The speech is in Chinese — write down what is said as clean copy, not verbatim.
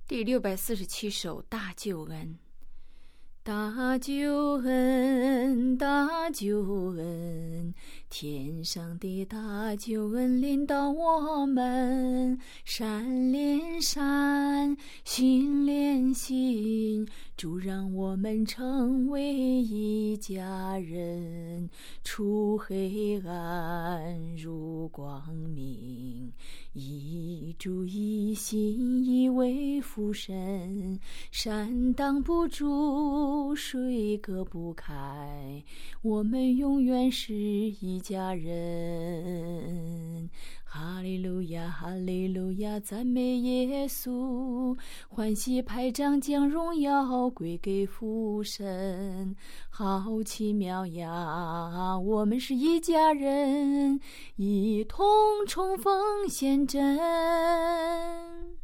第647首大救恩。大救恩，大救恩，天上的大救恩临到我们，山连山，心连心，主让我们成为一家人，出黑暗入光明，一主一心，一位父神，山挡不住，水隔不开，我们永远是一家人。哈利路亚，哈利路亚，赞美耶稣，欢喜拍掌，将荣耀归给父神。好奇妙呀，我们是一家人，一同冲锋陷阵。